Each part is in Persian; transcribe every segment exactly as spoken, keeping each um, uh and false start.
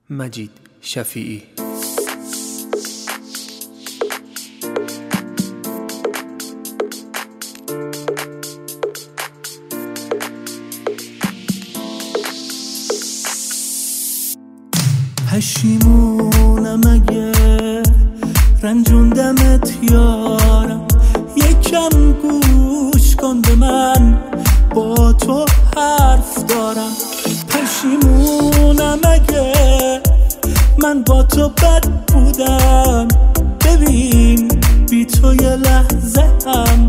مجید شفیعی. پشیمونم اگه رنجوندمت یارم، یکم گوش کن به من، با تو حرف دارم. پشیمونم اگه من با تو بد بودم، ببین بی تو یه لحظه هم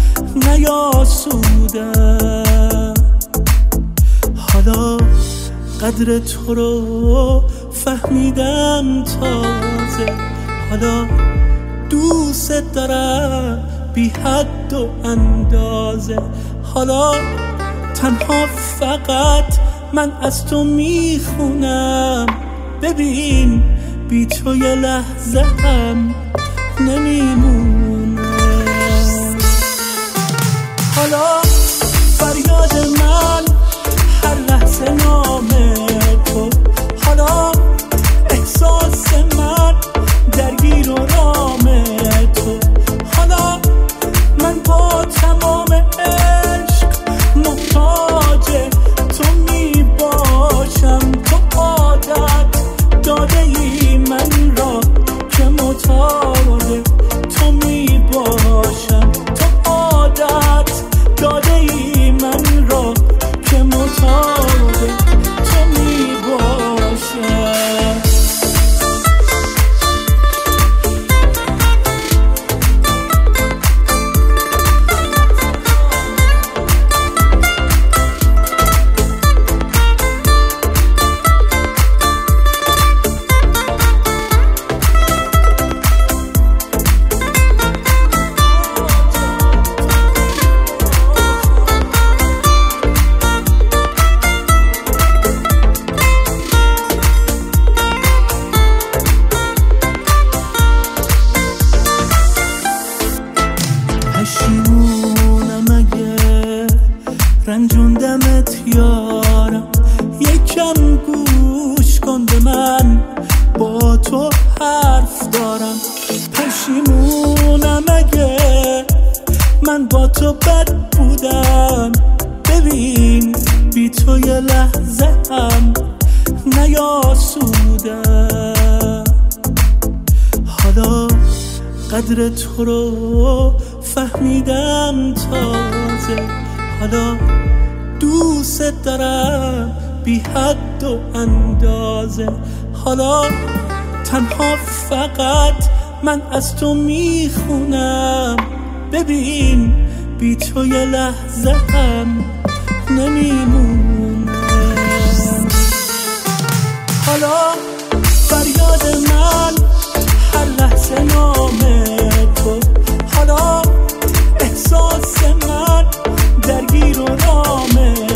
نیاسودم. حالا قدر تو رو فهمیدم تازه، حالا دوست دارم بی حد و اندازه. حالا تنها فقط من از تو میخونم، ببین بی تو یه لحظه هم نمیمونم. حالا فریاد من هر لحظه نامه تو، حالا احساس من درگیر و رام تو. حالا من با تمام عشق محتاج تو می باشم. تو عادت داده ای من را که متعال تو می باشم. تو عادت داده ای من را که متعال تو می باشم. پشیمونم اگه رنجوندمت یارم، یکم گوش کن به من، با تو حرف دارم. پشیمونم اگه من با تو بد بودم، ببین بی تو یه لحظه هم نیاسودم. حالا قدر تو رو فهمیدم تازه، حالا دوست دارم بی حد و اندازه. حالا تنها فقط من از تو میخونم، ببین بی تو یه لحظه هم نمیمونم. حالا فریاد من هر لحظه نامه تو، حالا احساس من درگیر و رام